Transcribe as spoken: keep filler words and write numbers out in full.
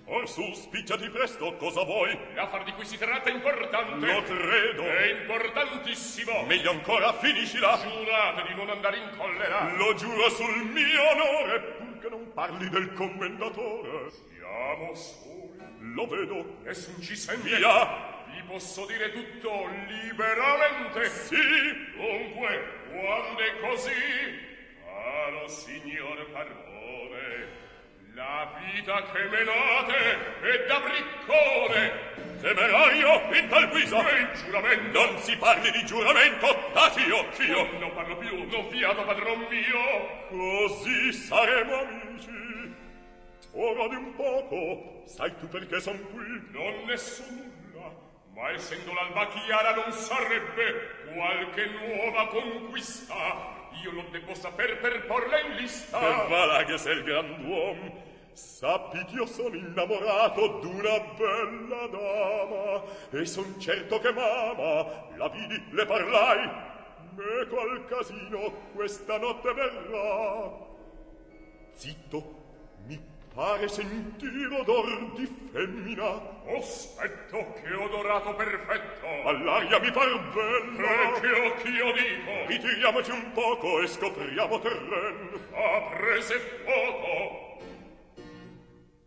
Or su, spicciati presto, cosa vuoi? L'affar di cui si tratta è importante. Lo credo. È importantissimo. Meglio ancora, finiscila. Giurate di non andare in collera. Lo giuro sul mio onore, purché non parli del commendatore. Siamo soli. Lo vedo. Nessun ci sente. Via. Vi posso dire tutto liberamente. Sì. Dunque, quando è così, caro signor Parrone, la vita che menate è da briccone. Temerario, in tal guisa. E il giuramento. Non si parli di giuramento. Taccio, ch'io. Non, non parlo più, non fiato, padron mio. Così saremo amici. Ora di un poco, sai tu perché son qui? Non ne so nulla, ma essendo l'alba chiara non sarebbe qualche nuova conquista. Io lo debbo saper per porla in lista. E voilà che sei il grand'uom. Sappi ch'io sono innamorato d'una bella dama, e son certo che mamma la vidi, le parlai, meco al casino questa notte verrà. Zitto, mi pare sentir odor di femmina. Aspetto, che odorato perfetto. All'aria mi par bella. E che occhio dico. Ritiriamoci un poco e scopriamo terren. Ha prese fuoco.